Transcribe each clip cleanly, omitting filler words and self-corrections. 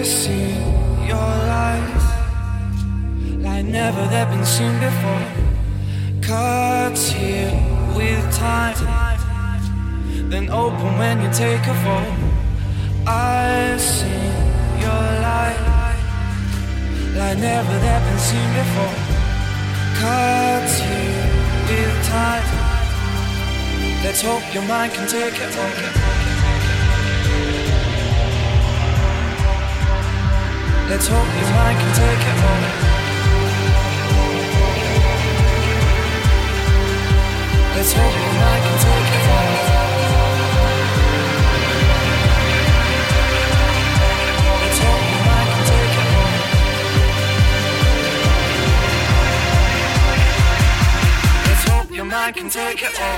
see your lies like never they've been seen before. Cuts here with time, then open when you take a fall. I see your light like never they've been seen before. Cuts here with time. Let's hope your mind can take it all. Let's hope your mind can take it all. Let's hope your mind can take it all. Let's hope your mind can take it all. Let's hope your mind can take it all.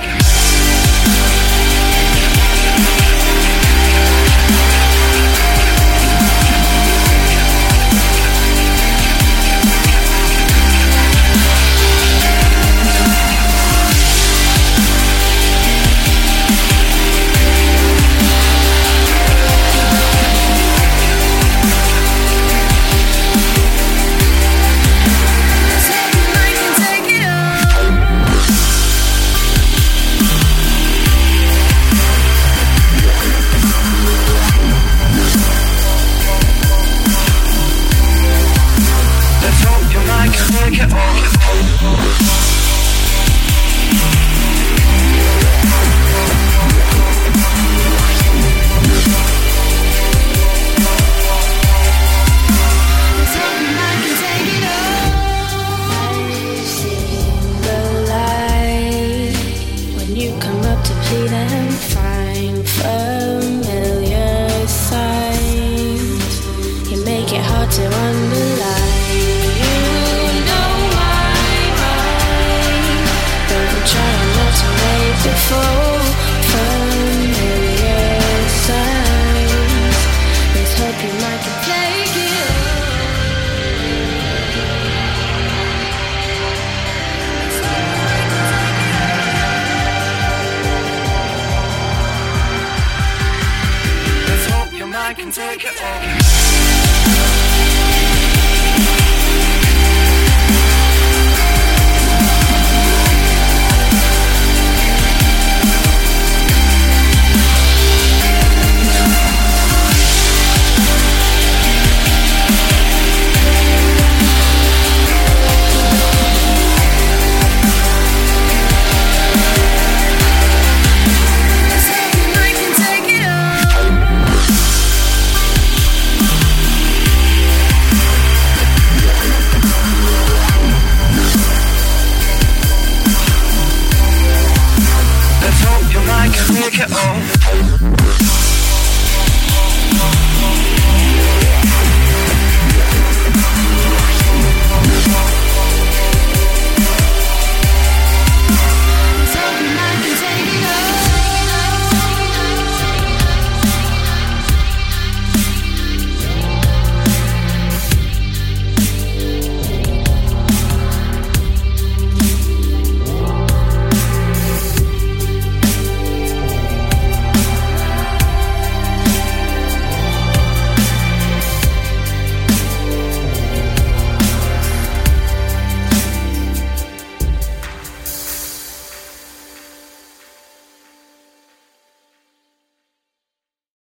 I can take it all.